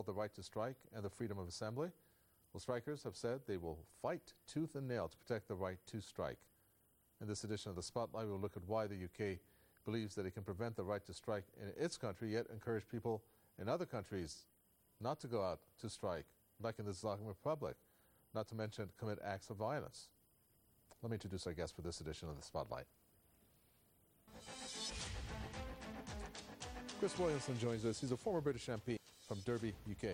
the right to strike and the freedom of assembly. Well, strikers have said they will fight tooth and nail to protect the right to strike. In this edition of The Spotlight, we'll look at why the UK believes that it can prevent the right to strike in its country, yet encourage people in other countries not to go out to strike, like in the Islamic Republic, not to mention commit acts of violence. Let me introduce our guest for this edition of The Spotlight. Chris Williamson joins us. He's a former British MP from Derby, UK.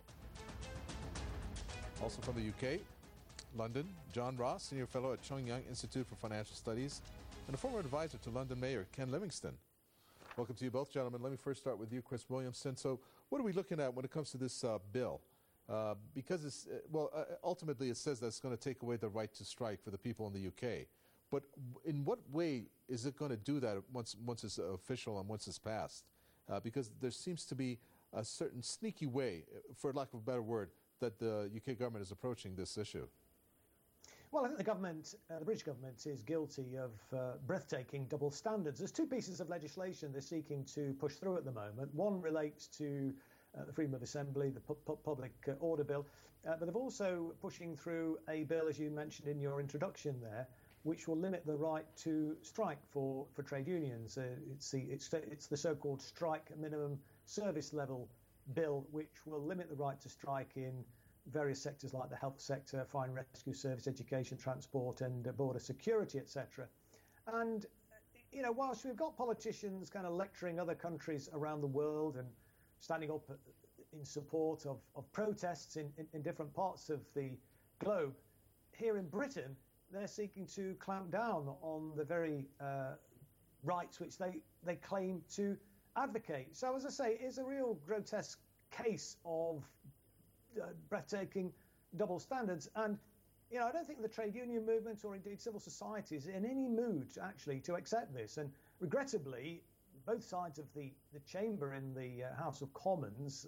Also from the UK, London, John Ross, Senior Fellow at Chung Young Institute for Financial Studies, and a former advisor to London Mayor Ken Livingstone. Welcome to you both, gentlemen. Let me first start with you, Chris Williamson. So what are we looking at when it comes to this bill? Because ultimately it says that it's going to take away the right to strike for the people in the UK. But in what way is it going to do that once it's official and once it's passed? Because there seems to be a certain sneaky way, for lack of a better word, that the UK government is approaching this issue. Well, I think the British government is guilty of breathtaking double standards. There's two pieces of legislation they're seeking to push through at the moment. One relates to the Freedom of Assembly, the Public Order Bill, but they're also pushing through a bill, as you mentioned in your introduction there, which will limit the right to strike for trade unions. It's the so-called strike minimum service level bill, which will limit the right to strike in various sectors like the health sector, fire and rescue service, education, transport, and border security, etc. And, whilst we've got politicians kind of lecturing other countries around the world and standing up in support of protests in different parts of the globe, here in Britain, they're seeking to clamp down on the very rights which they claim to advocate. So, as I say, it's a real grotesque case of breathtaking double standards. And, I don't think the trade union movement or indeed civil society is in any mood, actually, to accept this. And regrettably, both sides of the chamber in the House of Commons,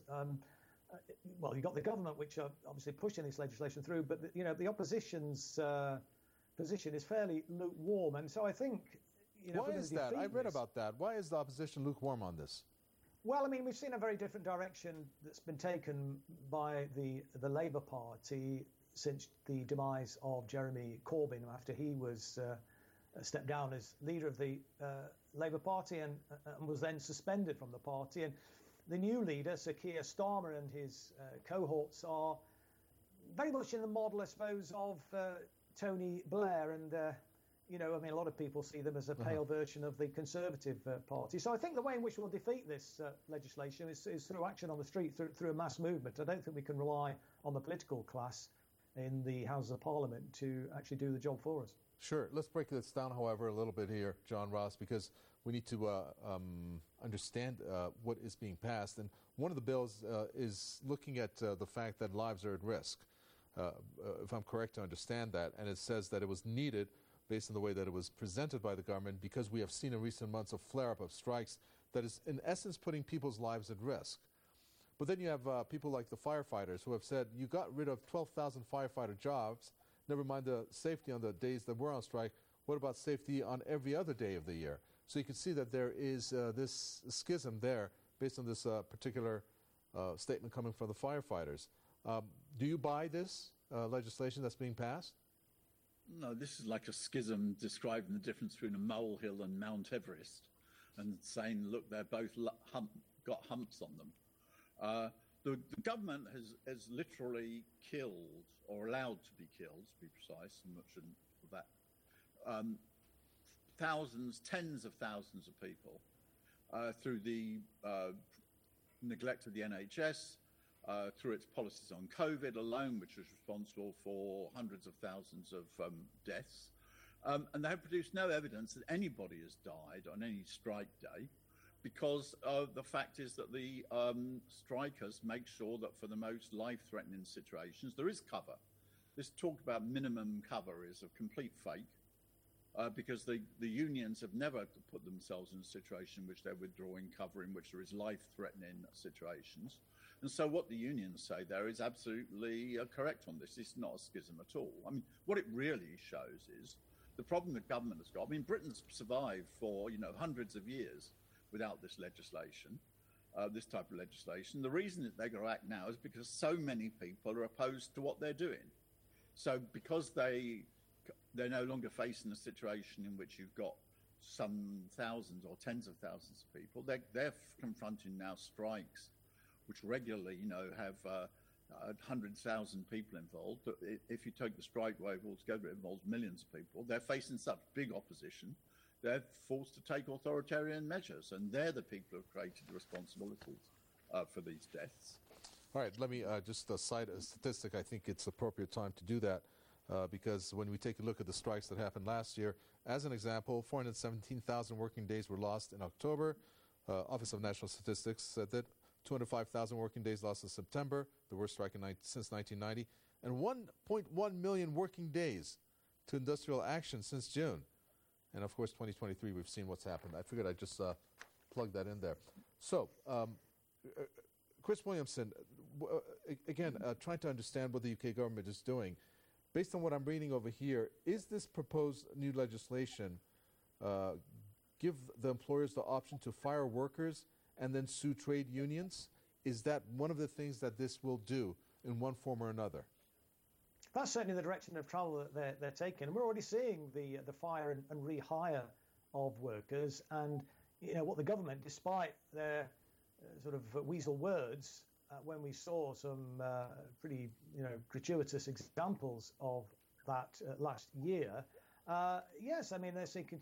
you've got the government, which are obviously pushing this legislation through, but, the opposition's position is fairly lukewarm. And so I think... Why is that? I read about that. Why is the opposition lukewarm on this? Well, I mean, we've seen a very different direction that's been taken by the Labour Party since the demise of Jeremy Corbyn after he was stepped down as leader of the Labour Party and was then suspended from the party. And the new leader, Sir Keir Starmer, and his cohorts are very much in the model, I suppose, of Tony Blair. And a lot of people see them as a pale version of the Conservative Party. So I think the way in which we'll defeat this legislation is through action on the street, through a mass movement. I don't think we can rely on the political class in the Houses of Parliament to actually do the job for us. Sure. Let's break this down, however, a little bit here, John Ross, because we need to understand what is being passed. And one of the bills is looking at the fact that lives are at risk, if I'm correct to understand that. And it says that it was needed based on the way that it was presented by the government, because we have seen in recent months a flare-up of strikes that is, in essence, putting people's lives at risk. But then you have people like the firefighters who have said, you got rid of 12,000 firefighter jobs, never mind the safety on the days that we're on strike. What about safety on every other day of the year? So you can see that there is this schism there based on this particular statement coming from the firefighters. Do you buy this legislation that's being passed? No, this is like a schism describing the difference between a molehill and Mount Everest and saying, look, they're both got humps on them. The government has literally killed, or allowed to be killed, to be precise, and much of that, thousands, tens of thousands of people through the neglect of the NHS, through its policies on COVID alone, which was responsible for hundreds of thousands of deaths. And they have produced no evidence that anybody has died on any strike day, because the fact is that the strikers make sure that for the most life-threatening situations, there is cover. This talk about minimum cover is a complete fake, because the unions have never put themselves in a situation in which they're withdrawing cover in which there is life-threatening situations. And so what the unions say there is absolutely correct on this. It's not a schism at all. I mean, what it really shows is the problem the government has got. I mean, Britain's survived for, hundreds of years without this legislation. this type of legislation. The reason that they're going to act now is because so many people are opposed to what they're doing. So because they're no longer facing a situation in which you've got some thousands or tens of thousands of people, they're confronting now strikes, which regularly, have 100,000 people involved. If you take the strike wave altogether, it involves millions of people. They're facing such big opposition, they're forced to take authoritarian measures, and they're the people who have created the responsibilities for these deaths. All right, let me just cite a statistic. I think it's appropriate time to do that because when we take a look at the strikes that happened last year, as an example, 417,000 working days were lost in October. Office of National Statistics said that 205,000 working days lost in September, the worst strike since 1990, and 1.1 million working days to industrial action since June. And of course, 2023, we've seen what's happened. I figured I'd just plug that in there. So, Chris Williamson, again, trying to understand what the UK government is doing. Based on what I'm reading over here, is this proposed new legislation give the employers the option to fire workers and then sue trade unions? Is that one of the things that this will do in one form or another? That's certainly the direction of travel that they're taking. And we're already seeing the fire and rehire of workers. And, what the government, despite their sort of weasel words, when we saw some pretty, gratuitous examples of that last year, yes, I mean, they're seeking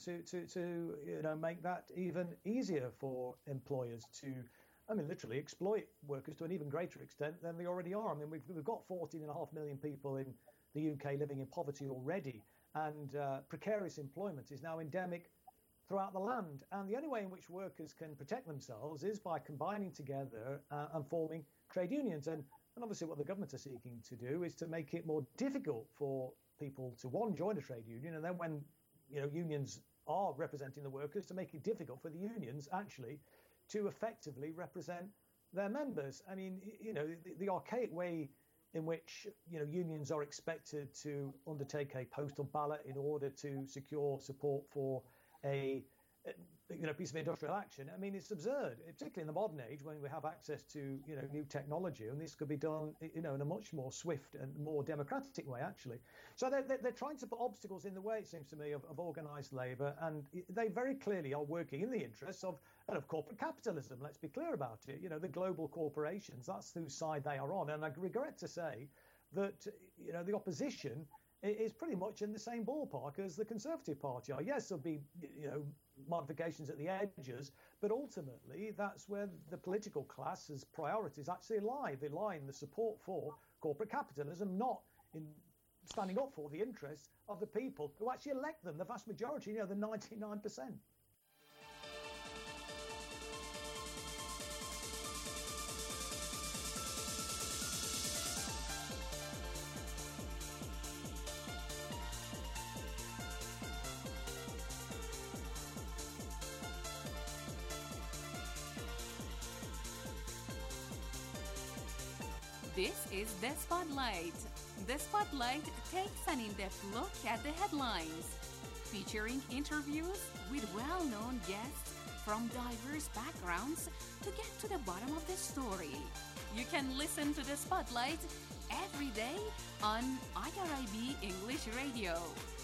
to make that even easier for employers to, literally exploit workers to an even greater extent than they already are. I mean, we've got 14.5 million people in the UK living in poverty already, and precarious employment is now endemic throughout the land. And the only way in which workers can protect themselves is by combining together and forming trade unions. And obviously what the government are seeking to do is to make it more difficult for people to, one, join a trade union, and then when unions are representing the workers, to make it difficult for the unions actually to effectively represent their members. I mean, the archaic way in which unions are expected to undertake a postal ballot in order to secure support for a piece of industrial action. I mean, it's absurd, particularly in the modern age when we have access to new technology, and this could be done in a much more swift and more democratic way, actually. So they're trying to put obstacles in the way, it seems to me, of organised labour, and they very clearly are working in the interests of corporate capitalism. Let's be clear about it. The global corporations, that's whose side they are on. And I regret to say that the opposition is pretty much in the same ballpark as the Conservative Party are. Yes, there'll be modifications at the edges, but ultimately that's where the political class's priorities actually lie. They lie in the support for corporate capitalism, not in standing up for the interests of the people who actually elect them, the vast majority, the 99%. This is The Spotlight. The Spotlight takes an in-depth look at the headlines, featuring interviews with well-known guests from diverse backgrounds to get to the bottom of the story. You can listen to The Spotlight every day on IRIB English Radio.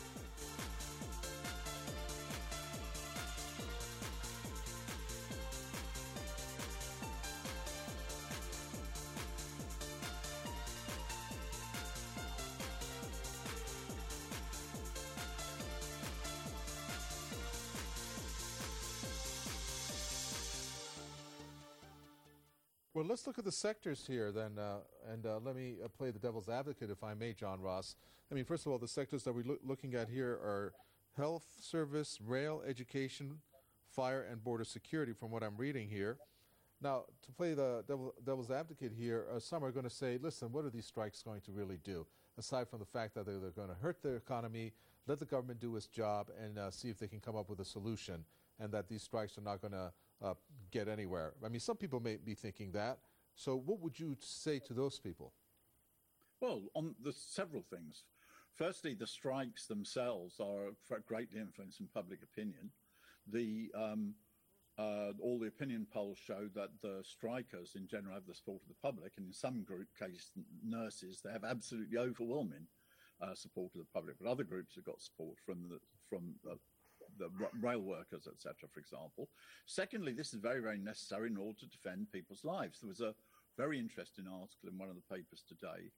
Well, let's look at the sectors here then, and let me play the devil's advocate, if I may, John Ross. I mean, first of all, the sectors that we're looking at here are health service, rail, education, fire, and border security, from what I'm reading here. Now, to play the devil's advocate here, some are going to say, listen, what are these strikes going to really do? Aside from the fact that they're going to hurt the economy, let the government do its job and see if they can come up with a solution, and that these strikes are not going to get anywhere. I mean, some people may be thinking that. So what would you say to those people? Well, there's several things. Firstly, the strikes themselves are greatly influencing public opinion. The all the opinion polls show that the strikers in general have the support of the public, and in some group case, nurses, they have absolutely overwhelming support of the public. But other groups have got support from the rail workers, etc., for example. Secondly, this is very, very necessary in order to defend people's lives. There was a very interesting article in one of the papers today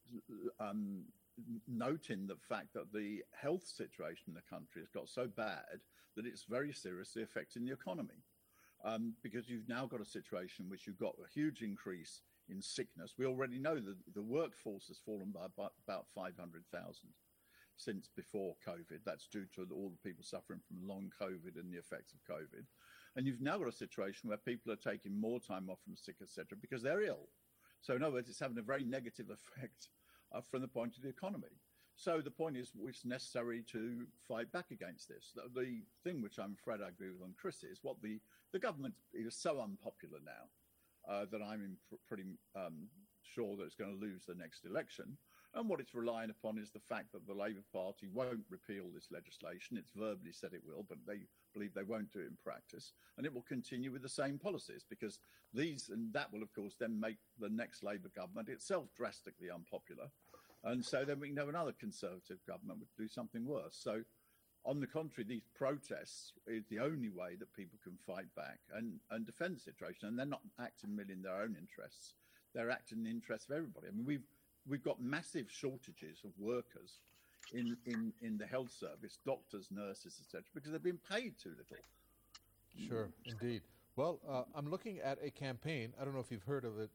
noting the fact that the health situation in the country has got so bad that it's very seriously affecting the economy. Because you've now got a situation in which you've got a huge increase in sickness. We already know that the workforce has fallen by about 500,000 since before COVID. That's due to all the people suffering from long COVID and the effects of COVID. And you've now got a situation where people are taking more time off from sick, etc., because they're ill. So in other words, it's having a very negative effect from the point of the economy. So the point is, it's necessary to fight back against this. The thing which I'm afraid I agree with on Chris is what the government is so unpopular now that I'm pretty sure that it's going to lose the next election. And what it's relying upon is the fact that the Labour Party won't repeal this legislation. It's verbally said it will, but they believe they won't do it in practice. And it will continue with the same policies, because that will, of course, then make the next Labour government itself drastically unpopular. And so then we can have another Conservative government would do something worse. So on the contrary, these protests is the only way that people can fight back and defend the situation. And they're not acting merely in their own interests. They're acting in the interests of everybody. I mean, we've got massive shortages of workers in the health service, doctors, nurses, etc., because they've been paid too little. Sure, indeed. Well, I'm looking at a campaign. I don't know if you've heard of it.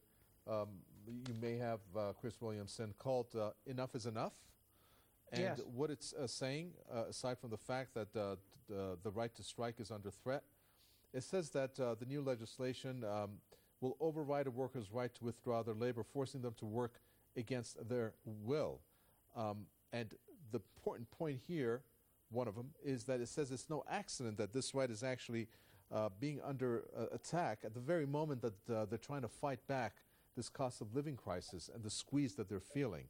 You may have, Chris Williamson, called Enough is Enough. And yes. What it's saying, aside from the fact that the right to strike is under threat, it says that the new legislation will override a worker's right to withdraw their labor, forcing them to work against their will. And the important point here, one of them, is that it says it's no accident that this right is actually being under attack at the very moment that they're trying to fight back this cost of living crisis and the squeeze that they're feeling.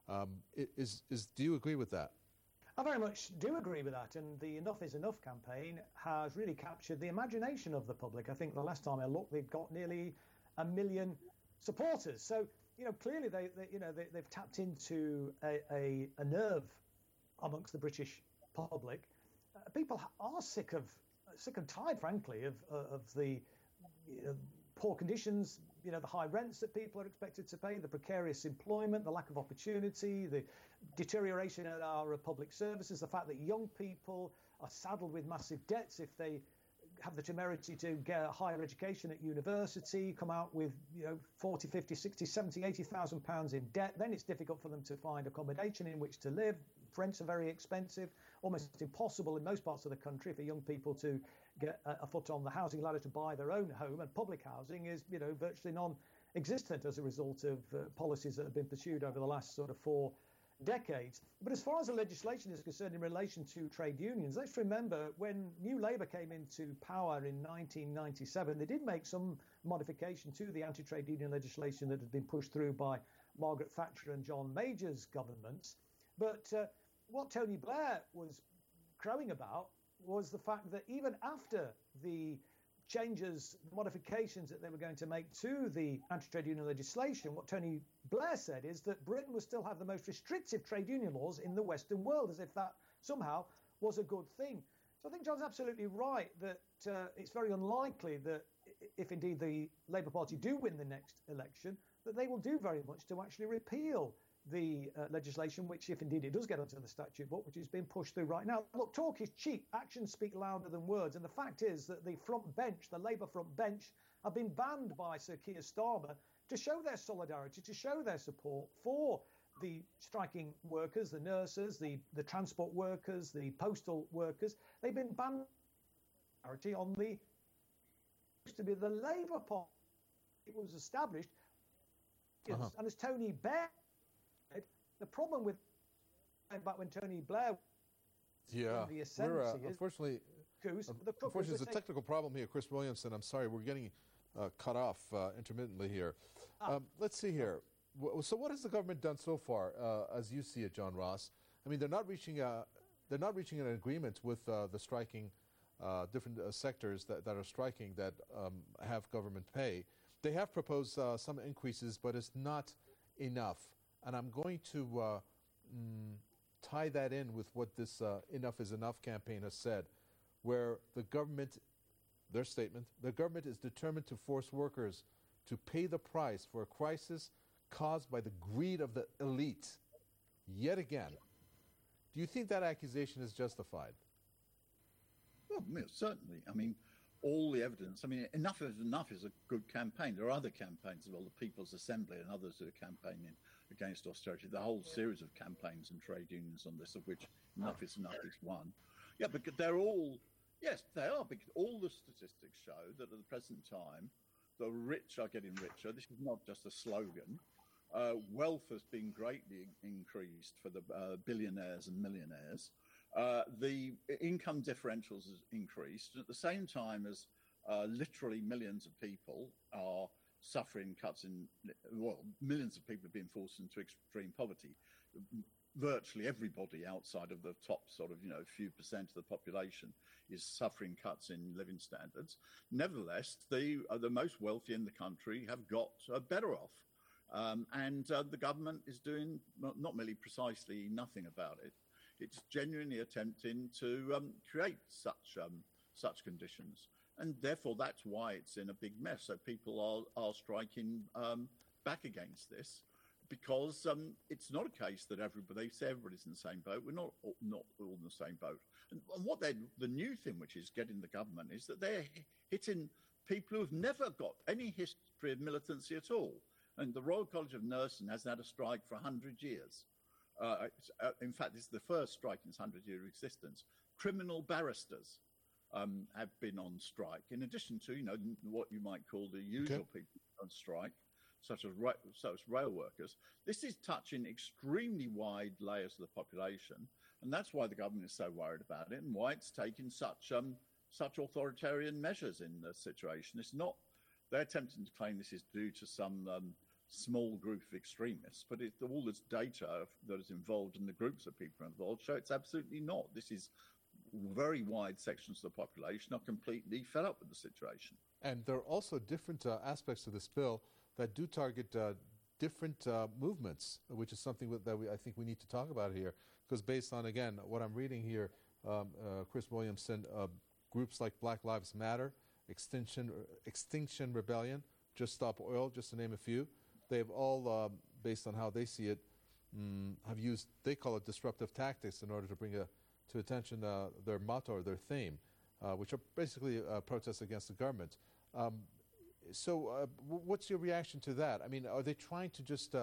Do you agree with that? I very much do agree with that, and the Enough is Enough campaign has really captured the imagination of the public. I think the last time I looked, they've got nearly 1 million supporters. So, clearly they've tapped into a nerve amongst the British public. People are sick and tired, frankly, of the poor conditions, the high rents that people are expected to pay, the precarious employment, the lack of opportunity, the deterioration in our public services, the fact that young people are saddled with massive debts if they have the temerity to get a higher education at university, come out with 40, 50, 60, 70, 80,000 pounds in debt. Then it's difficult for them to find accommodation in which to live. Rents are very expensive, almost impossible in most parts of the country for young people to get a foot on the housing ladder to buy their own home. And public housing is virtually non-existent as a result of policies that have been pursued over the last sort of 4 decades. But as far as the legislation is concerned in relation to trade unions, let's remember when New Labour came into power in 1997, they did make some modification to the anti-trade union legislation that had been pushed through by Margaret Thatcher and John Major's governments. But what Tony Blair was crowing about was the fact that even after the changes, modifications that they were going to make to the anti-trade union legislation, what Tony Blair said is that Britain would still have the most restrictive trade union laws in the Western world, as if that somehow was a good thing. So I think John's absolutely right that it's very unlikely that if indeed the Labour Party do win the next election, that they will do very much to actually repeal the legislation, which, if indeed it does get onto the statute book, which is being pushed through right now. Look, talk is cheap. Actions speak louder than words. And the fact is that the front bench, the Labour front bench, have been banned by Sir Keir Starmer to show their solidarity, to show their support for the striking workers, the nurses, the transport workers, the postal workers. They've been banned on the used to be the Labour Party. It was established, and as Tony Blair, the problem with back when Tony Blair, the ascendancy unfortunately, there's a technical problem here, Chris Williamson. I'm sorry, we're getting cut off intermittently here. Let's see here. So, what has the government done so far, as you see it, John Ross? I mean, they're not reaching an agreement with the striking different sectors that are striking that have government pay. They have proposed some increases, but it's not enough. And I'm going to tie that in with what this Enough is Enough campaign has said, where the government, their statement, the government is determined to force workers to pay the price for a crisis caused by the greed of the elite. Yet again. Do you think that accusation is justified? Well, certainly. I mean, all the evidence. I mean, Enough is Enough is a good campaign. There are other campaigns as well, the People's Assembly and others who are campaigning against austerity. The whole series of campaigns and trade unions on this, of which Enough is Enough is one. Yeah, but they're all, yes, they are, because all the statistics show that at the present time, the rich are getting richer. This is not just a slogan. Wealth has been greatly increased for the billionaires and millionaires. The income differentials has increased. At the same time as literally millions of people are suffering cuts in, well, millions of people are being forced into extreme poverty. Virtually everybody outside of the top sort of, few percent of the population is suffering cuts in living standards. Nevertheless, the most wealthy in the country have got better off. And the government is doing not merely precisely nothing about it. It's genuinely attempting to create such conditions. And therefore, that's why it's in a big mess. So people are striking back against this, because it's not a case that everybody's in the same boat. We're not all in the same boat. And what the new thing which is getting the government is that they're hitting people who've never got any history of militancy at all. And the Royal College of Nursing hasn't had a strike for 100 years. In fact, this is the first strike in its 100-year existence. Criminal barristers have been on strike, in addition to, what you might call the usual people on strike, such as rail workers. This is touching extremely wide layers of the population, and that's why the government is so worried about it, and why it's taking such authoritarian measures in the situation. It's not. They're attempting to claim this is due to some small group of extremists, but all this data that is involved and the groups of people involved show it's absolutely not. This is very wide sections of the population are completely fed up with the situation. And there are also different aspects of this bill that do target different movements, which is something that I think we need to talk about here, because based on, again, what I'm reading here, Chris Williamson, groups like Black Lives Matter, Extinction Rebellion, Just Stop Oil, just to name a few, they've all, based on how they see it, have used, they call it disruptive tactics in order to bring to attention their motto or their theme, which are basically protests against the government. So what's your reaction to that? I mean, are they trying to just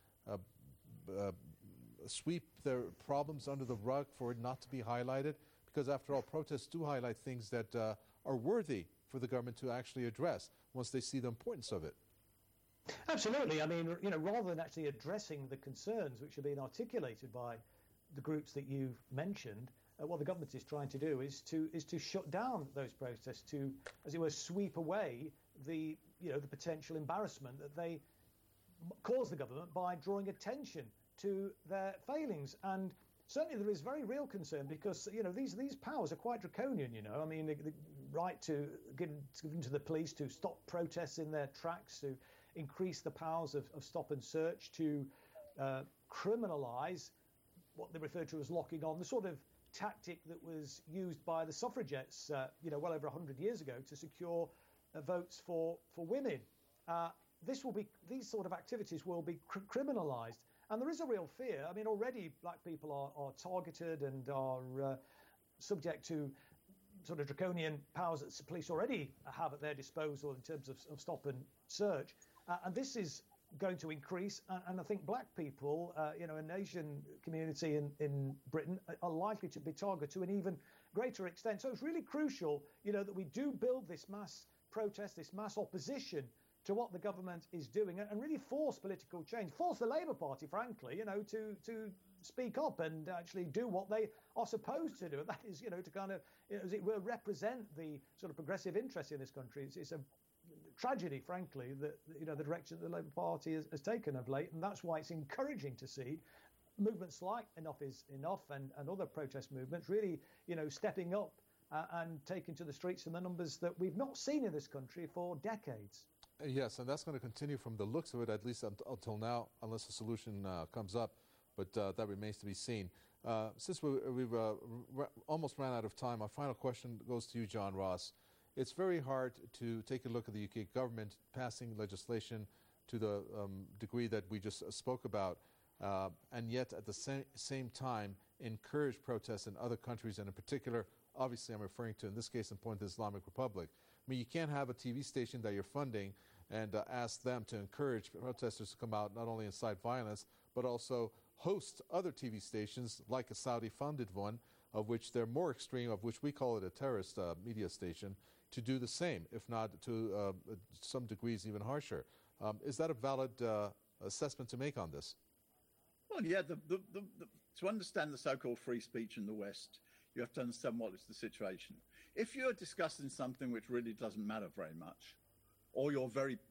sweep their problems under the rug for it not to be highlighted? Because after all, protests do highlight things that are worthy for the government to actually address once they see the importance of it. Absolutely. I mean, rather than actually addressing the concerns which are being articulated by the groups that you've mentioned, what the government is trying to do is to shut down those protests, to, as it were, sweep away the potential embarrassment that they cause the government by drawing attention to their failings. And certainly there is very real concern because these powers are quite draconian. I mean, the right to given to the police to stop protests in their tracks, to increase the powers of stop and search, to criminalise what they refer to as locking on, the sort of tactic that was used by the suffragettes, well over 100 years ago to secure votes for women. These sort of activities will be criminalised. And there is a real fear. I mean, already black people are targeted and are subject to sort of draconian powers that the police already have at their disposal in terms of stop and search. And this is going to increase. And I think black people, an Asian community in Britain, are likely to be targeted to an even greater extent. So it's really crucial, that we do build this mass protest, this mass opposition to what the government is doing, and really force political change, force the Labour Party, frankly, to speak up and actually do what they are supposed to do. And that is, to kind of, as it were, represent the sort of progressive interest in this country. It's a tragedy, frankly, that, the direction that the Labour Party has taken of late. And that's why it's encouraging to see movements like Enough is Enough and other protest movements really, stepping up and taken to the streets in the numbers that we've not seen in this country for decades. Yes, and that's going to continue from the looks of it, at least until now, unless a solution comes up. But that remains to be seen. Since we've almost ran out of time, my final question goes to you, John Ross. It's very hard to take a look at the UK government passing legislation to the degree that we just spoke about, and yet at the same time encourage protests in other countries, and in particular, obviously I'm referring to, in this case in point, the Islamic Republic. I mean, you can't have a TV station that you're funding and ask them to encourage protesters to come out, not only incite violence, but also host other TV stations, like a Saudi-funded one, of which they're more extreme, of which we call it a terrorist media station, to do the same, if not to some degrees even harsher. Is that a valid assessment to make on this? Well, yeah, to understand the so-called free speech in the West, you have to understand what is the situation. If you're discussing something which really doesn't matter very much, or you're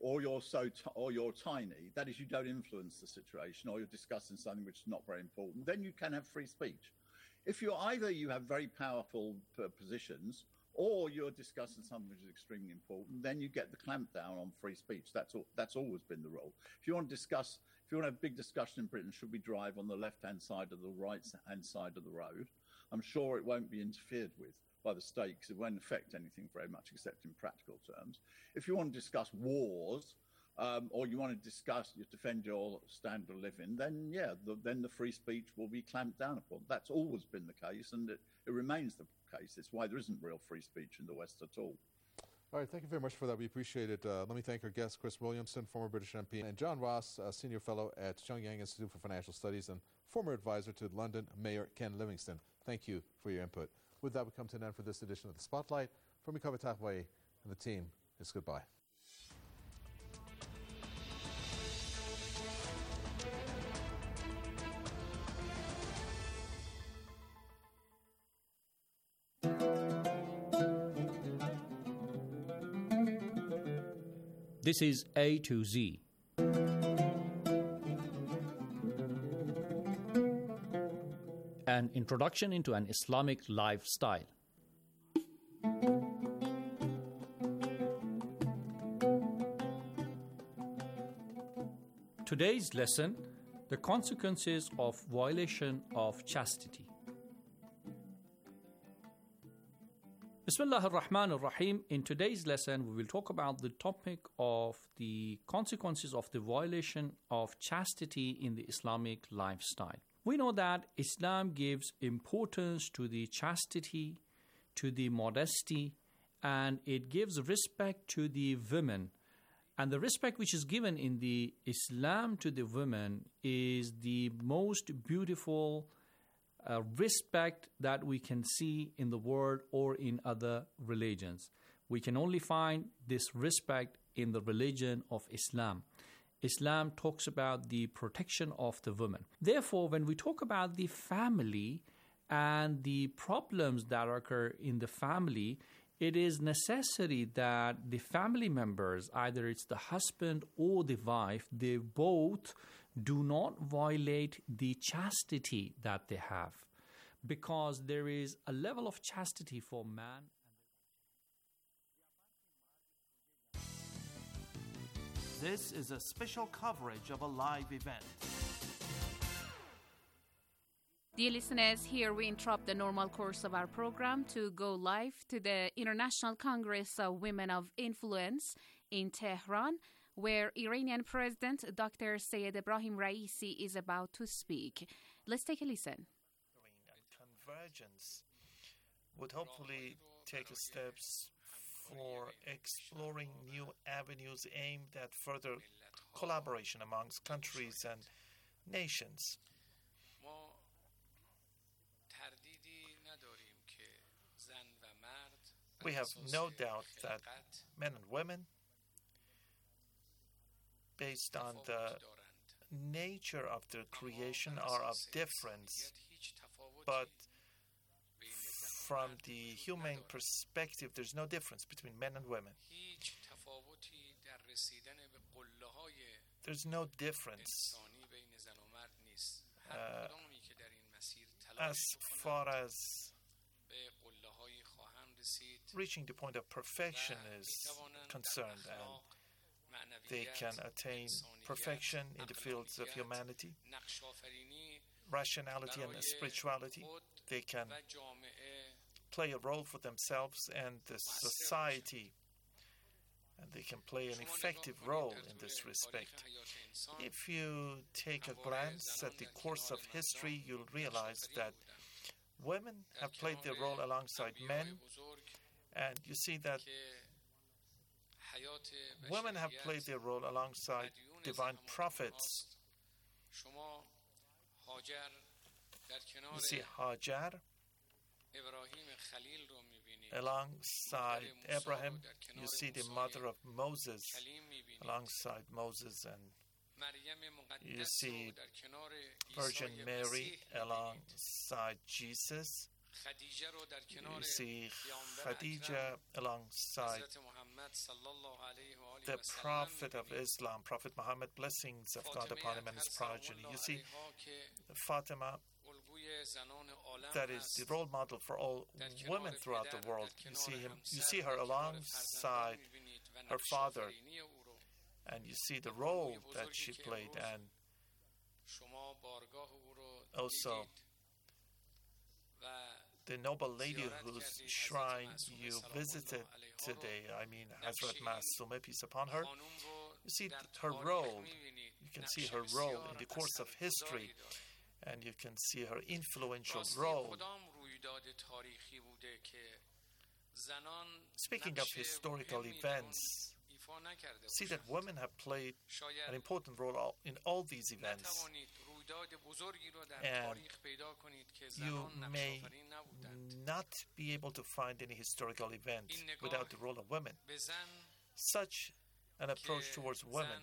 tiny, that is, you don't influence the situation, or you're discussing something which is not very important, then you can have free speech. If you have very powerful positions, or you're discussing something which is extremely important, then you get the clampdown on free speech. That's always been the rule. If you want to have a big discussion in Britain, should we drive on the left-hand side or the right-hand side of the road, I'm sure it won't be interfered with by the state, because it won't affect anything very much except in practical terms. If you want to discuss wars, or you want to defend your standard of living, then then the free speech will be clamped down upon. That's always been the case, and it remains the case. It's why there isn't real free speech in the West at all. All right, thank you very much for that. We appreciate it. Let me thank our guests, Chris Williamson, former British MP, and John Ross, Senior Fellow at Cheongyang Institute for Financial Studies and former advisor to London Mayor Ken Livingstone. Thank you for your input. With that, we come to an end for this edition of The Spotlight. From Mikava Takwe and the team, it's goodbye. This is A to Z. An introduction into an Islamic lifestyle. Today's lesson, the consequences of violation of chastity. Bismillah ar-Rahman ar-Rahim. In today's lesson, we will talk about the topic of the consequences of the violation of chastity in the Islamic lifestyle. We know that Islam gives importance to the chastity, to the modesty, and it gives respect to the women. And the respect which is given in the Islam to the women is the most beautiful respect that we can see in the world or in other religions. We can only find this respect in the religion of Islam. Islam talks about the protection of the woman. Therefore, when we talk about the family and the problems that occur in the family, it is necessary that the family members, either it's the husband or the wife, they both do not violate the chastity that they have, because there is a level of chastity for man. This is a special coverage of a live event. Dear listeners, here we interrupt the normal course of our program to go live to the International Congress of Women of Influence in Tehran, where Iranian President Dr. Sayed Ebrahim Raisi is about to speak. Let's take a listen. Convergence would hopefully take steps for exploring new avenues aimed at further collaboration amongst countries and nations. We have no doubt that men and women, based on the nature of their creation, are of difference, but from the human perspective, there's no difference between men and women. There's no difference as far as reaching the point of perfection is concerned, and they can attain perfection in the fields of humanity, rationality, and spirituality. They can play a role for themselves and the society, and they can play an effective role in this respect. If you take a glance at the course of history, you'll realize that women have played their role alongside men, and you see that women have played their role alongside divine prophets. You see Hajar alongside Abraham. You see the mother of Moses alongside Moses, and you see Virgin Mary alongside Jesus. You see Khadija alongside the Prophet of Islam, Prophet Muhammad, blessings of God upon him and his progeny. You see Fatima, that is the role model for all women throughout the world. You see her alongside her father, and you see the role that she played, and also the noble lady whose shrine you visited today, Hazrat Masume, peace upon her. You see her role. You can see her role in the course of history, and you can see her influential role. Speaking of historical events, see that women have played an important role in all these events. And you may not be able to find any historical event without the role of women. Such an approach towards women,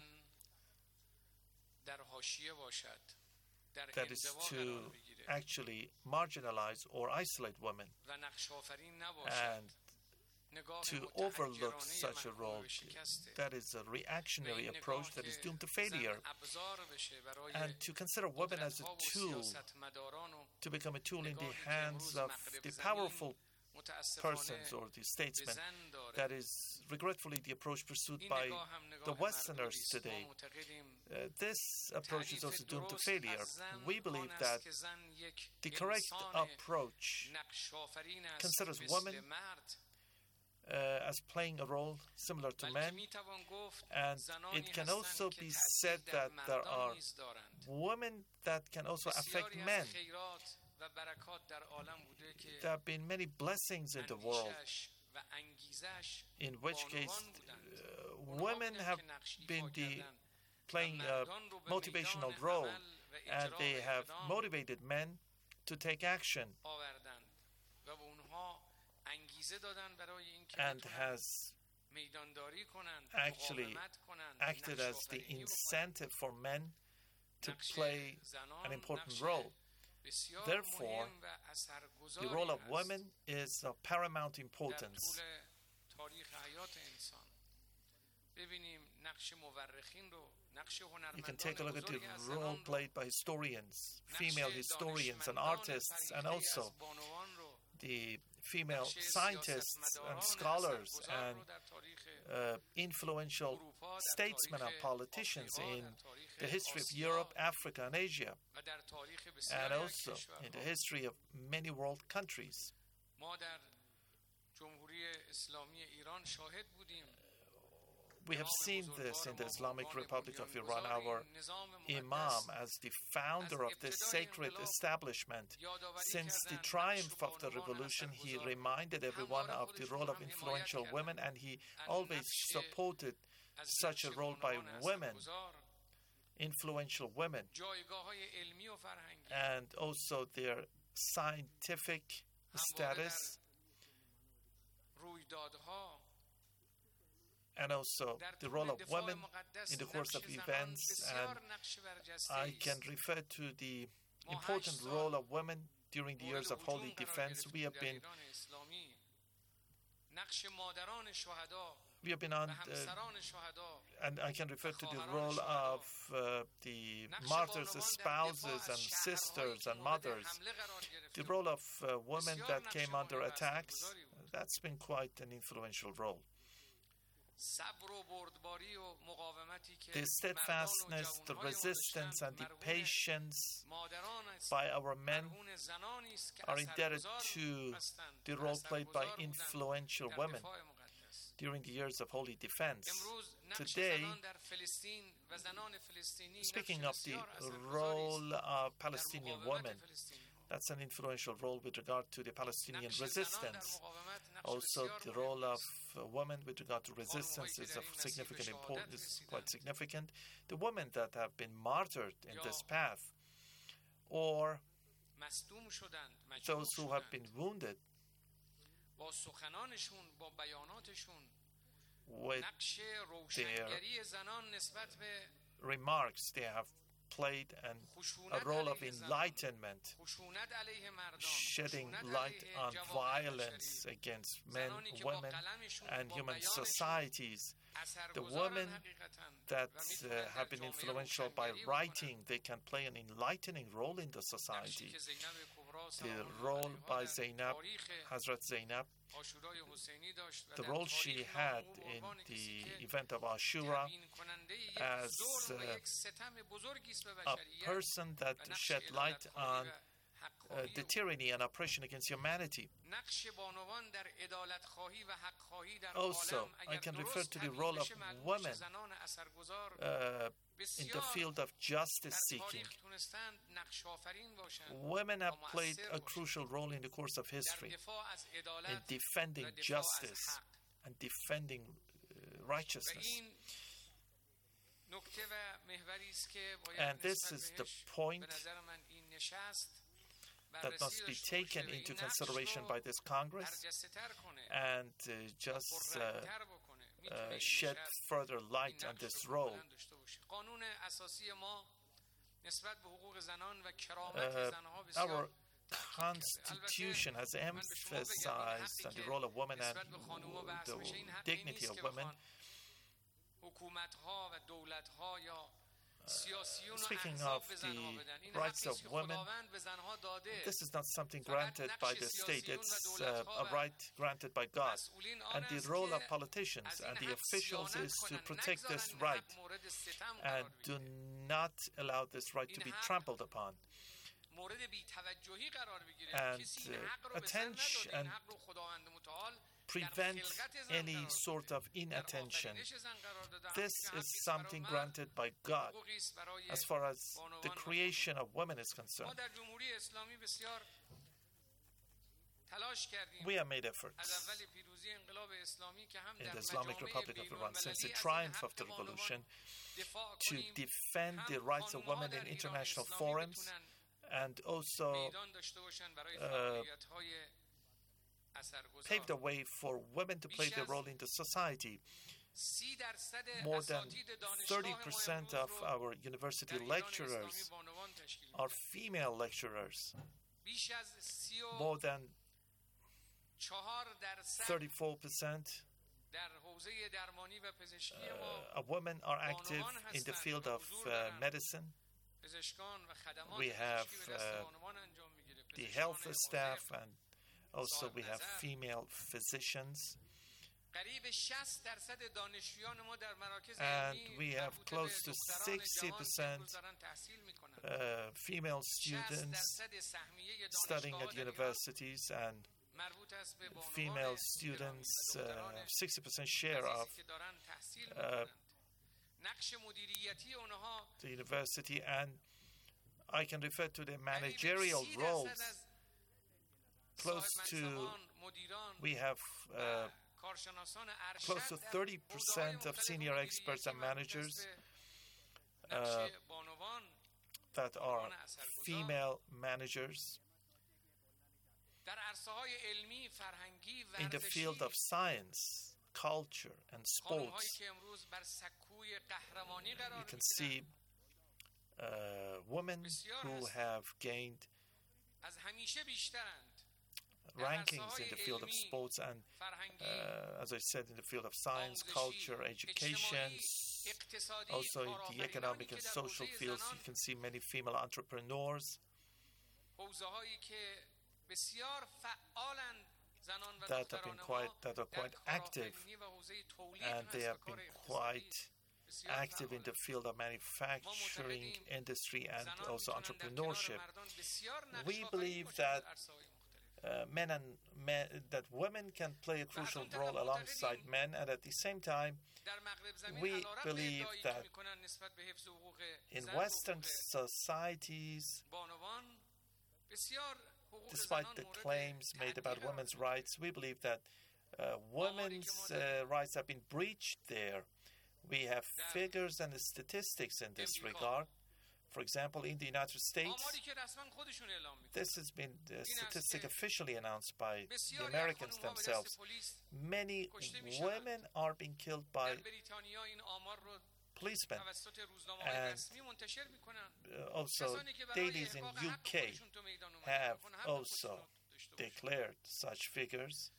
that is to actually marginalize or isolate women and to overlook such a role, that is a reactionary approach that is doomed to failure. And to consider women as a tool, to become a tool in the hands of the powerful persons or the statesmen, that is regretfully the approach pursued by the Westerners today. This approach is also doomed to failure. We believe that the correct approach considers women as playing a role similar to men, and it can also be said that there are women that can also affect men. There have been many blessings in the world, in which case women have been playing a motivational role, and they have motivated men to take action, and has actually acted as the incentive for men to play an important role. Therefore, the role of women is of paramount importance. You can take a look at the role played by historians, female historians and artists, and also the female scientists and scholars and influential statesmen and politicians in the history of Europe, Africa, and Asia, and also in the history of many world countries. We have seen this in the Islamic Republic of Iran. Our Imam, as the founder of this sacred establishment, since the triumph of the revolution, he reminded everyone of the role of influential women, and he always supported such a role by women, influential women, and also their scientific status, and also the role of women in the course of events. And I can refer to the important role of women during the years of holy defense. We have been on, and I can refer to the role of the martyrs' spouses and sisters and mothers, the role of women that came under attacks, that's been quite an influential role. The steadfastness, the resistance, and the patience by our men are indebted to the role played by influential women during the years of holy defense. Today, speaking of the role of Palestinian women, that's an influential role with regard to the Palestinian resistance. Also, the role of women with regard to resistance is of significant importance, is quite significant. The women that have been martyred in this path, or those who have been wounded with their remarks, they have played a role of enlightenment, shedding light on violence against men, women, and human societies. The women that have been influential by writing, they can play an enlightening role in the society. The role by Zainab, Hazrat Zainab, the role she had in the event of Ashura as a person that shed light on the tyranny and oppression against humanity. Also, I can refer to the role of women in the field of justice seeking. Women have played a crucial role in the course of history in defending justice and defending righteousness. And this is the point that must be taken into consideration by this Congress and just shed further light on this role. Our Constitution has emphasized the role of women and the dignity of women. Speaking of the rights of women, this is not something granted by the state, it's a right granted by God. And the role of politicians and the officials is to protect this right and do not allow this right to be trampled upon. And attention and prevent any sort of inattention. This is something granted by God as far as the creation of women is concerned. We have made efforts in the Islamic Republic of Iran since the triumph of the revolution to defend the rights of women in international forums and also paved the way for women to play their role in the society. More than 30% of our university lecturers are female lecturers. More than 34% of women are active in the field of medicine. We have the health staff, and also we have female physicians. And we have close to 60% female students studying at universities, and female students, 60% share of the university. And I can refer to the managerial roles. We have close to 30% of senior experts and managers that are female managers. In the field of science, culture, and sports, you can see women who have gained rankings in the field of sports and, as I said, in the field of science, culture, education, also in the economic and social fields. You can see many female entrepreneurs. that are quite active, and they have been quite active in the field of manufacturing industry and also entrepreneurship. We believe that that women can play a crucial role alongside men, and at the same time, we believe that in Western societies, despite the claims made about women's rights, we believe that women's rights have been breached there. We have figures and statistics in this regard. For example, in the United States, this has been a statistic officially announced by the Americans themselves. Many women are being killed by policemen, and also dailies in UK have also declared such figures.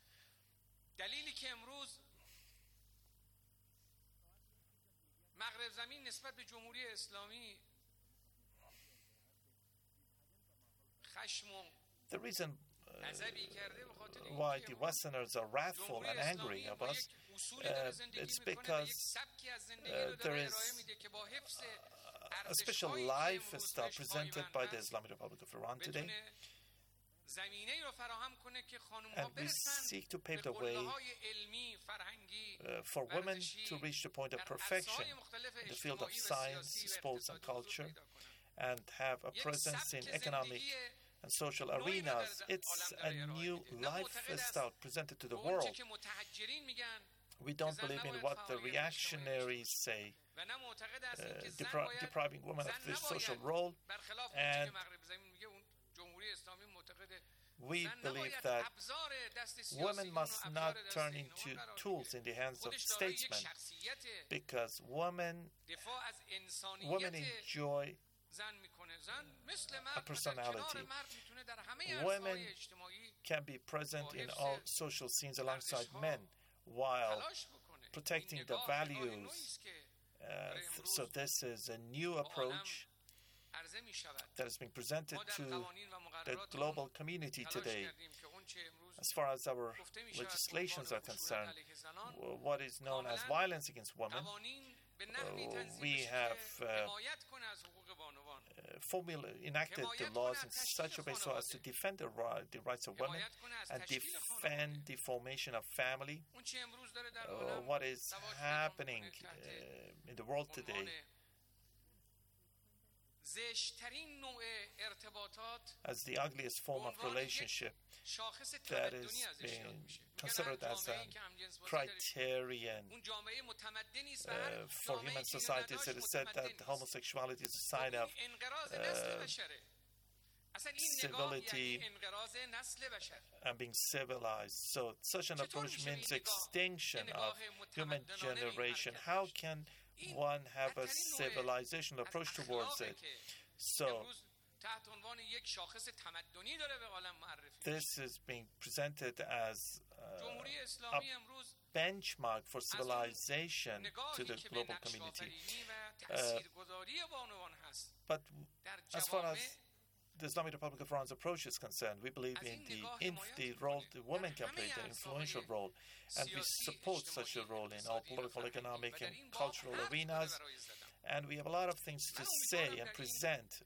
The reason why the Westerners are wrathful and angry of us, it's because there is a special lifestyle presented by the Islamic Republic of Iran today, and we seek to pave the way for women to reach the point of perfection in the field of science, sports, and culture, and have a presence in economic and social arenas. It's a new lifestyle presented to the world. We don't believe in what the reactionaries say, depriving women of this social role, and we believe that women must not turn into tools in the hands of statesmen, because women enjoy a personality. Women can be present in all social scenes alongside men while protecting the values. So this is a new approach that is being presented to the global community today. As far as our legislations are concerned, what is known as violence against women, we have enacted the laws in such a way so as to defend the rights of women and defend the formation of family. What is happening in the world today as the ugliest form of relationship that is being considered as a criterion for human societies. It is said that homosexuality is a sign of civility and being civilized. So such an approach means extinction of human generation. How can one have a civilizational approach towards it? So this is being presented as a benchmark for civilization to the global community. But as far as the Islamic Republic of Iran's approach is concerned, we believe in the role the women can play, the influential role, and we support such a role in all political, economic, and cultural arenas. And we have a lot of things to say and present.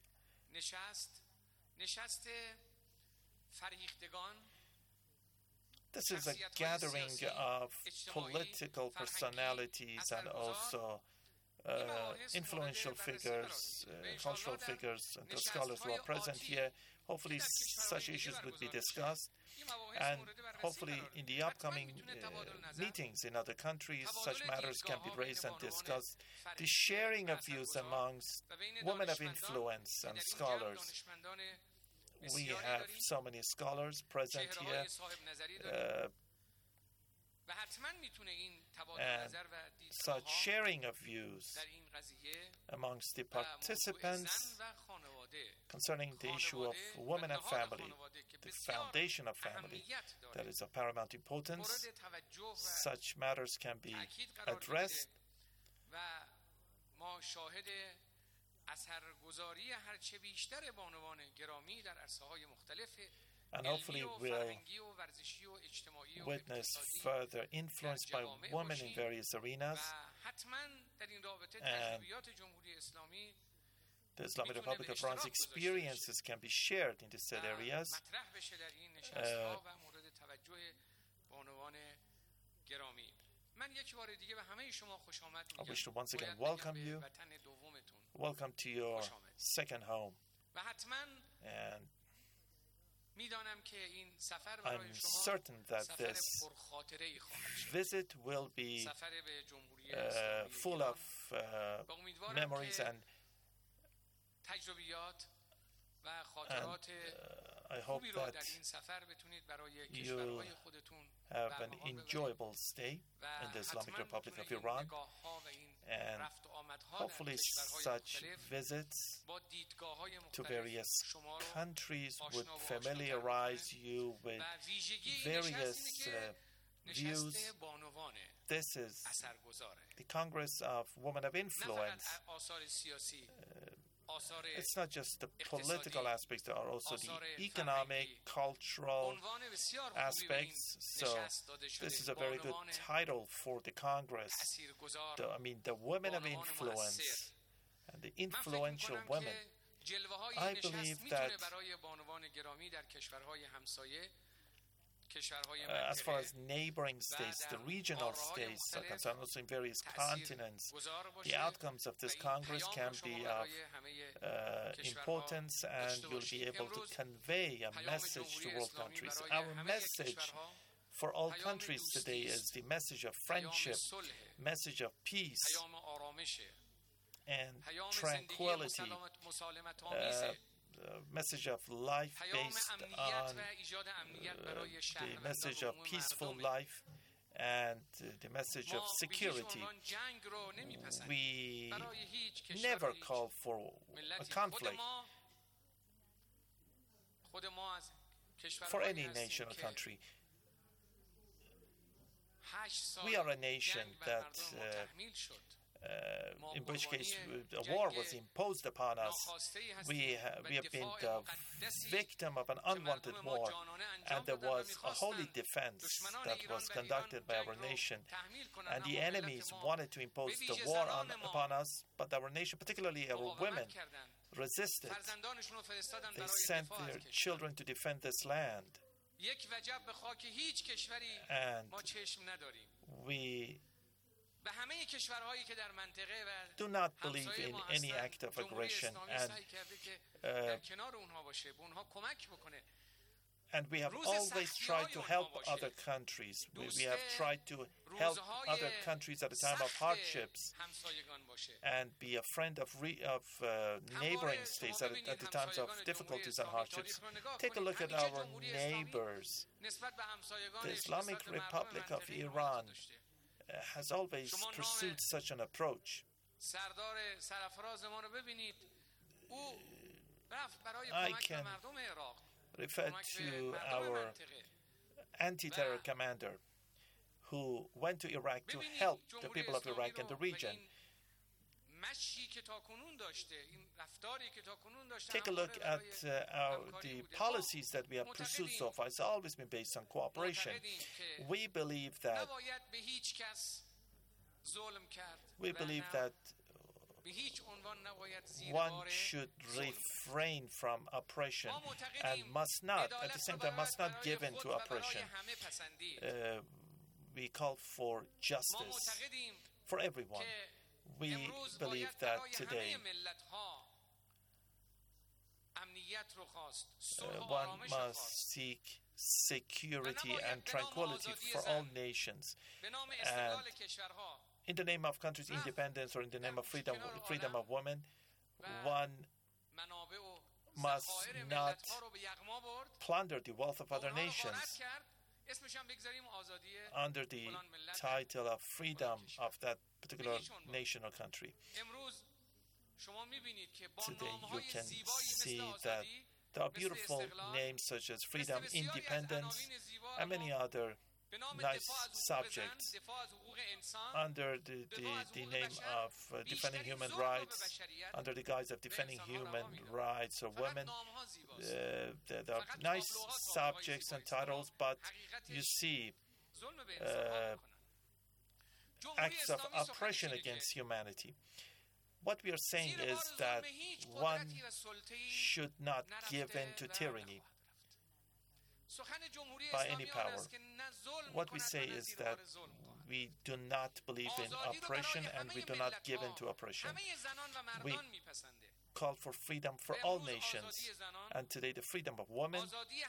This is a gathering of political personalities and also influential figures, cultural figures, and the scholars who are present here. Hopefully such issues would be discussed, and hopefully in the upcoming meetings in other countries, such matters can be raised and discussed. The sharing of views amongst women of influence and scholars. We have so many scholars present here, and such sharing of views amongst the participants concerning the issue of women and family, the foundation of family, that is of paramount importance. Such matters can be addressed, And hopefully we'll witness further influence by women in various arenas. And the Islamic Republic of Iran's experiences can be shared in the said areas. I wish to once again welcome you. Welcome to your second home. And I'm certain that this visit will be full of memories and I hope that you have an enjoyable stay in the Islamic Republic of Iran, and hopefully such visits to various countries would familiarize you with various views. This is the Congress of Women of Influence. It's not just the political aspects, there are also the economic, cultural aspects. So this is a very good title for the Congress. The women of influence and the influential women. I believe that as far as neighboring states, the regional states are concerned, also in various continents, the outcomes of this Congress can be of importance, and you'll be able to convey a message to world countries. Our message for all countries today is the message of friendship, message of peace and tranquility, message of life based on the message of peaceful life and the message of security. We never call for a conflict for any nation or country. We are a nation that in which case a war was imposed upon us. We have been the victim of an unwanted war, and there was a holy defense that was conducted by our nation, and the enemies wanted to impose the war upon us, but our nation, particularly our women, resisted. They sent their children to defend this land, and we do not believe in any act of aggression, and we have always tried to help other countries. We have tried to help other countries at the time of hardships and be a friend of neighboring states at the times of difficulties and hardships. Take a look at our neighbors. The Islamic Republic of Iran has always pursued such an approach. I can refer to our anti-terror commander who went to Iraq to help the people of Iraq and the region. Take a look at the policies that we have pursued so far. It's always been based on cooperation. We believe that one should refrain from oppression and must not, at the same time, must not give in to oppression. We call for justice for everyone. We believe that today one must seek security and tranquility for all nations. And in the name of countries' independence or in the name of freedom of women, one must not plunder the wealth of other nations under the title of freedom of that particular nation or country. Today you can see that there are beautiful names such as freedom, independence, and many other nice subject under the name of defending human rights, under the guise of defending human rights of women. There are nice subjects and titles, but you see acts of oppression against humanity. What we are saying is that one should not give in to tyranny by any power. What we say is that we do not believe in oppression and we do not give in to oppression. We call for freedom for all nations, and today the freedom of women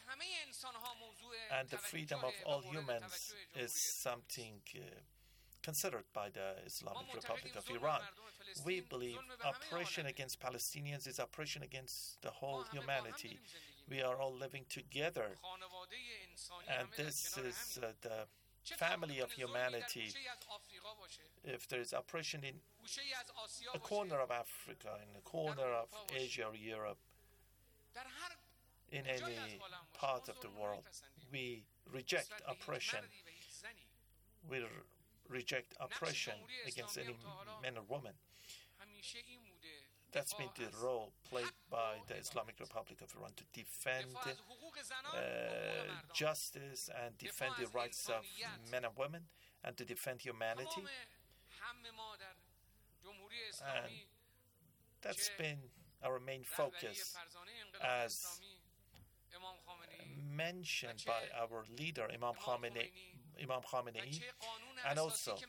and the freedom of all humans is something considered by the Islamic Republic of Iran. We believe oppression against Palestinians is oppression against the whole humanity. We are all living together, and this is the family of humanity. If there is oppression in a corner of Africa, in a corner of Asia or Europe, in any part of the world, we reject oppression. We reject oppression against any man or woman. That's been the role played by the Islamic Republic of Iran, to defend justice and defend the rights of men and women and to defend humanity. And that's been our main focus, as mentioned by our leader, Imam Khamenei, and also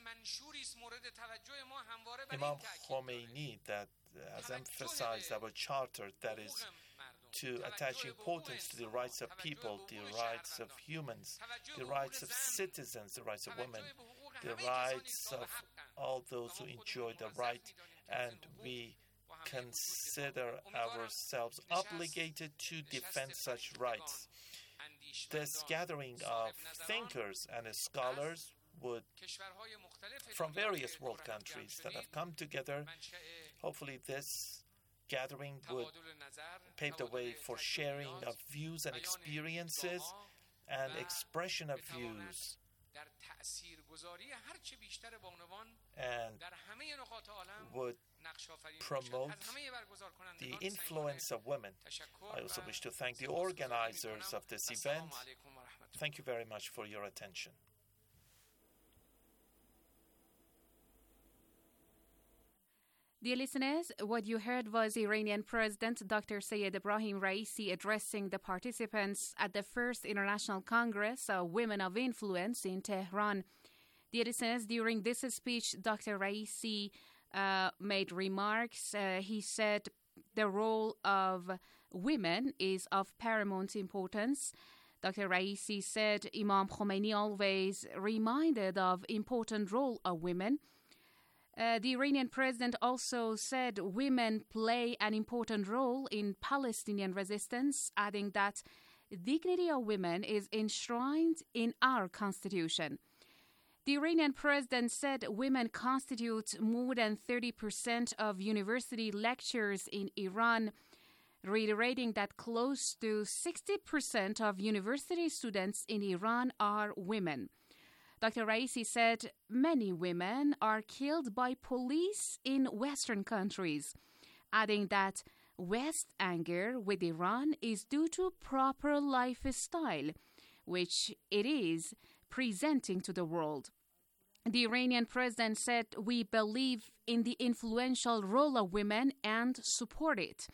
Imam Khomeini, that has emphasized our charter, that is to attach importance to the rights of people, the rights of humans, the rights of citizens, the rights of women, the rights of all those who enjoy the right, and we consider ourselves obligated to defend such rights. This gathering of thinkers and scholars from various world countries that have come together, hopefully this gathering would pave the way for sharing of views and experiences and expression of views, and would promote the influence of women. I also wish to thank the organizers of this event. Thank you very much for your attention. Dear listeners, what you heard was Iranian President Dr. Sayed Ebrahim Raisi addressing the participants at the first International Congress of Women of Influence in Tehran. Dear listeners, during this speech, Dr. Raisi made remarks. He said the role of women is of paramount importance. Dr. Raisi said Imam Khomeini always reminded of important role of women. The Iranian president also said women play an important role in Palestinian resistance, adding that dignity of women is enshrined in our constitution. The Iranian president said women constitute more than 30% of university lecturers in Iran, reiterating that close to 60% of university students in Iran are women. Dr. Raisi said many women are killed by police in Western countries, adding that West's anger with Iran is due to proper lifestyle, which it is presenting to the world. The Iranian president said, "We believe in the influential role of women and support it."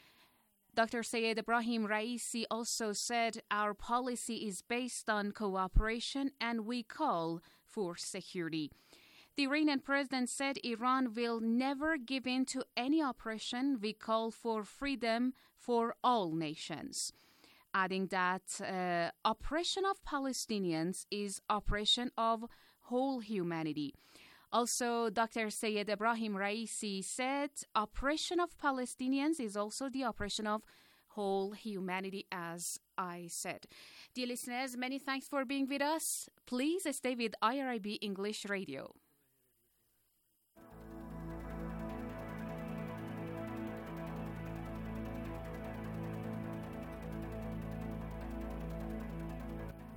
Dr. Sayed Ebrahim Raisi also said, "Our policy is based on cooperation and we call for security." The Iranian president said Iran will never give in to any oppression. We call for freedom for all nations, adding that oppression of Palestinians is oppression of whole humanity. Also, Dr. Sayed Ebrahim Raisi said oppression of Palestinians is also the oppression of whole humanity, as I said. Dear listeners, many thanks for being with us. Please stay with IRIB English Radio.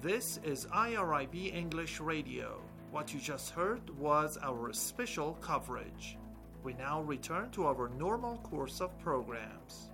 This is IRIB English Radio. What you just heard was our special coverage. We now return to our normal course of programs.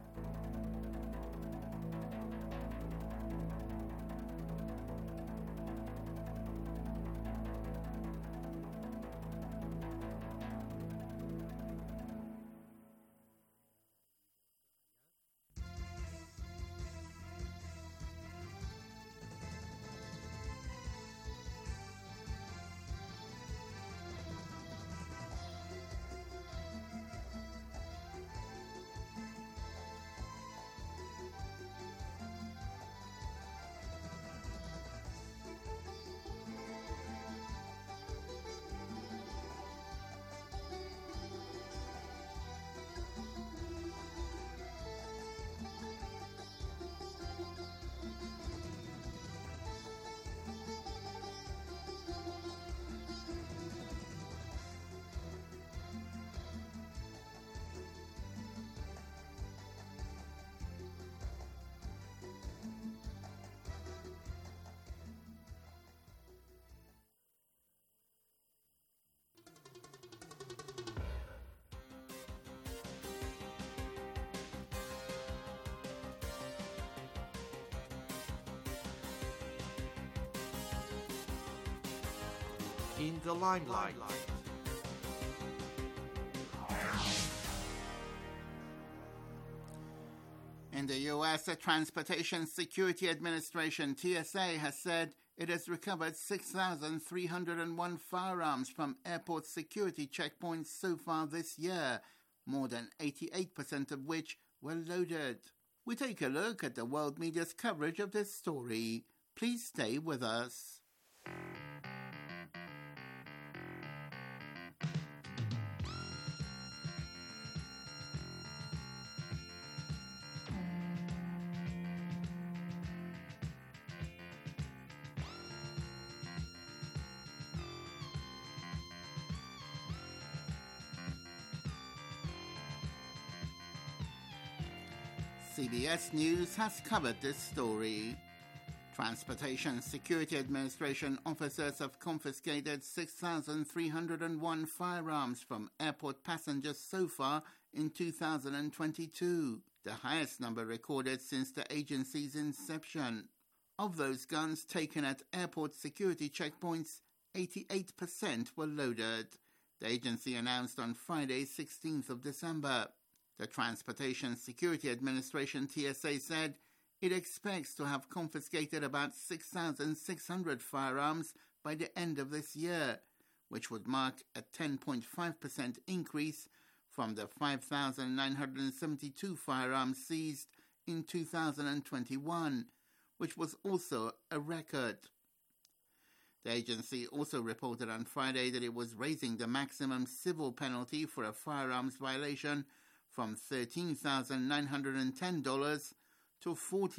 In the limelight. In the U.S., the Transportation Security Administration, TSA, has said it has recovered 6,301 firearms from airport security checkpoints so far this year, more than 88% of which were loaded. We take a look at the world media's coverage of this story. Please stay with us. CBS News has covered this story. Transportation Security Administration officers have confiscated 6,301 firearms from airport passengers so far in 2022, the highest number recorded since the agency's inception. Of those guns taken at airport security checkpoints, 88% were loaded, the agency announced on Friday, 16th of December. The Transportation Security Administration, TSA, said it expects to have confiscated about 6,600 firearms by the end of this year, which would mark a 10.5% increase from the 5,972 firearms seized in 2021, which was also a record. The agency also reported on Friday that it was raising the maximum civil penalty for a firearms violation from $13,910 to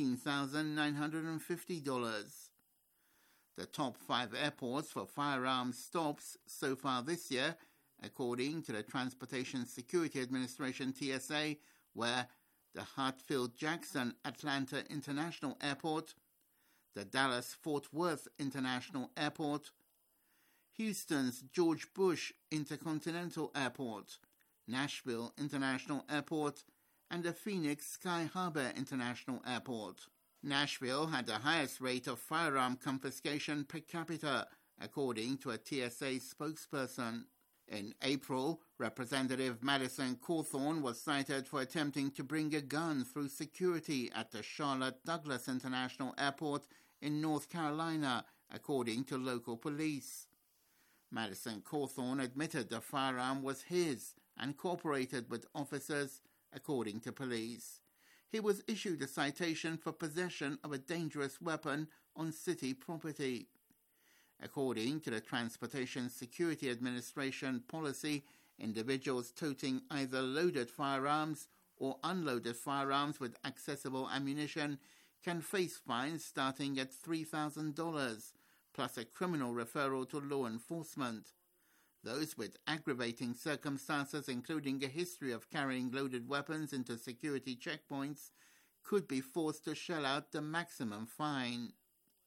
$14,950. The top 5 airports for firearms stops so far this year, according to the Transportation Security Administration, TSA, were the Hartsfield-Jackson Atlanta International Airport, the Dallas-Fort Worth International Airport, Houston's George Bush Intercontinental Airport, Nashville International Airport, and the Phoenix Sky Harbor International Airport. Nashville had the highest rate of firearm confiscation per capita, according to a TSA spokesperson. In April, Representative Madison Cawthorn was cited for attempting to bring a gun through security at the Charlotte Douglas International Airport in North Carolina, according to local police. Madison Cawthorn admitted the firearm was his and cooperated with officers, according to police. He was issued a citation for possession of a dangerous weapon on city property. According to the Transportation Security Administration policy, individuals toting either loaded firearms or unloaded firearms with accessible ammunition can face fines starting at $3,000, plus a criminal referral to law enforcement. Those with aggravating circumstances, including a history of carrying loaded weapons into security checkpoints, could be forced to shell out the maximum fine.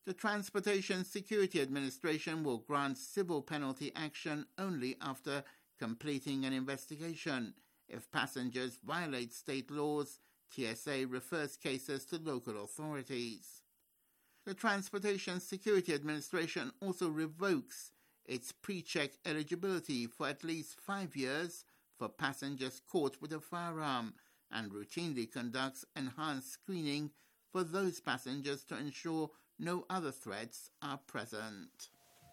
The Transportation Security Administration will grant civil penalty action only after completing an investigation. If passengers violate state laws, TSA refers cases to local authorities. The Transportation Security Administration also revokes its pre-check eligibility for at least 5 years for passengers caught with a firearm and routinely conducts enhanced screening for those passengers to ensure no other threats are present.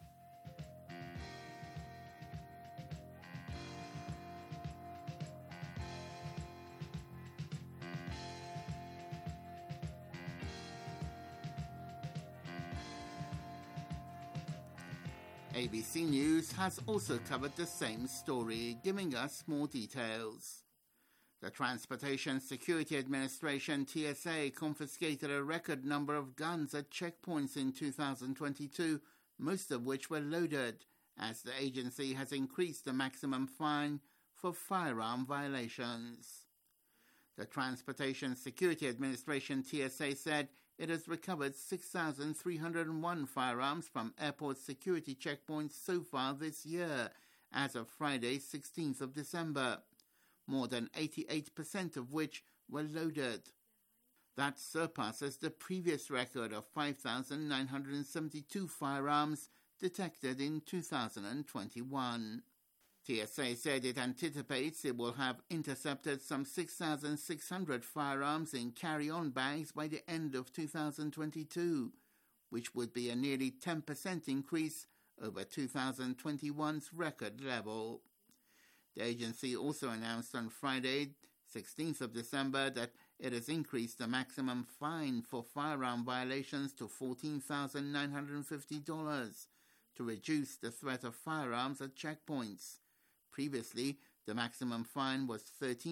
ABC News has also covered the same story, giving us more details. The Transportation Security Administration, TSA, confiscated a record number of guns at checkpoints in 2022, most of which were loaded, as the agency has increased the maximum fine for firearm violations. The Transportation Security Administration, TSA, said it has recovered 6,301 firearms from airport security checkpoints so far this year, as of Friday, 16th of December, more than 88% of which were loaded. That surpasses the previous record of 5,972 firearms detected in 2021. TSA said it anticipates it will have intercepted some 6,600 firearms in carry-on bags by the end of 2022, which would be a nearly 10% increase over 2021's record level. The agency also announced on Friday, 16th of December, that it has increased the maximum fine for firearm violations to $14,950 to reduce the threat of firearms at checkpoints. Previously, the maximum fine was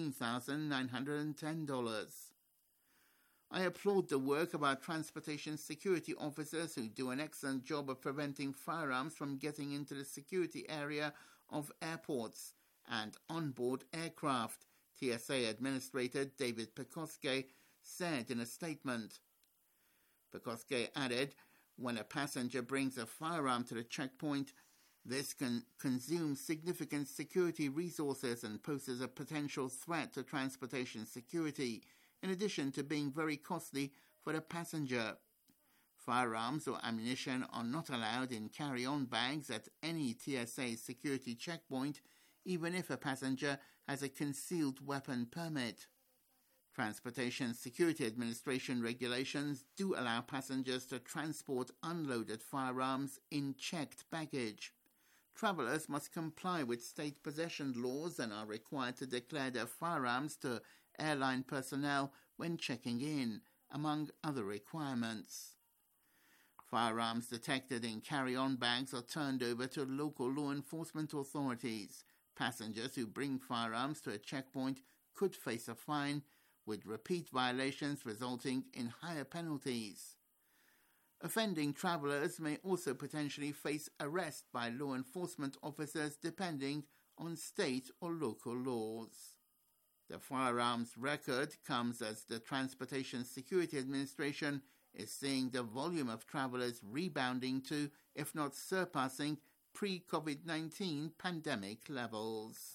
$13,910. I applaud the work of our transportation security officers who do an excellent job of preventing firearms from getting into the security area of airports and onboard aircraft, TSA Administrator David Pekoske said in a statement. Pekoske added, when a passenger brings a firearm to the checkpoint, this can consume significant security resources and poses a potential threat to transportation security, in addition to being very costly for the passenger. Firearms or ammunition are not allowed in carry-on bags at any TSA security checkpoint, even if a passenger has a concealed weapon permit. Transportation Security Administration regulations do allow passengers to transport unloaded firearms in checked baggage. Travellers must comply with state possession laws and are required to declare their firearms to airline personnel when checking in, among other requirements. Firearms detected in carry-on bags are turned over to local law enforcement authorities. Passengers who bring firearms to a checkpoint could face a fine, with repeat violations resulting in higher penalties. Offending travellers may also potentially face arrest by law enforcement officers depending on state or local laws. The firearms record comes as the Transportation Security Administration is seeing the volume of travellers rebounding to, if not surpassing, pre-COVID-19 pandemic levels.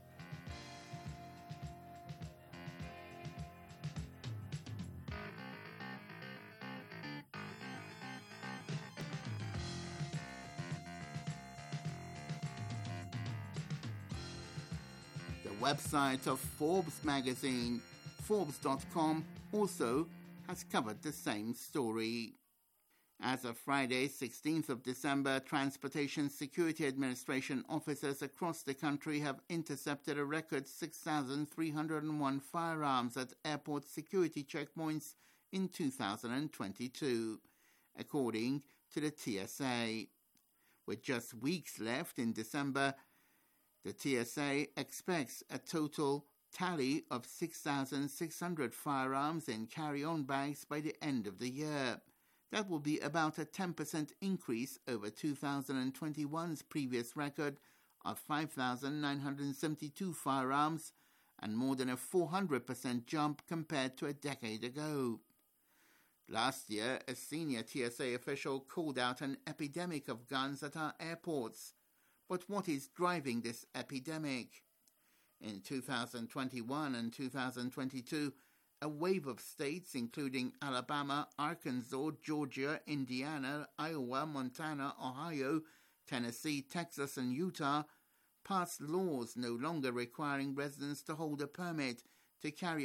The website of Forbes magazine, Forbes.com, also has covered the same story. As of Friday, 16th of December, Transportation Security Administration officers across the country have intercepted a record 6,301 firearms at airport security checkpoints in 2022, according to the TSA. With just weeks left in December, the TSA expects a total tally of 6,600 firearms in carry-on bags by the end of the year. That will be about a 10% increase over 2021's previous record of 5,972 firearms and more than a 400% jump compared to a decade ago. Last year, a senior TSA official called out an epidemic of guns at our airports. But what is driving this epidemic? In 2021 and 2022, a wave of states, including Alabama, Arkansas, Georgia, Indiana, Iowa, Montana, Ohio, Tennessee, Texas, and Utah, passed laws no longer requiring residents to hold a permit to carry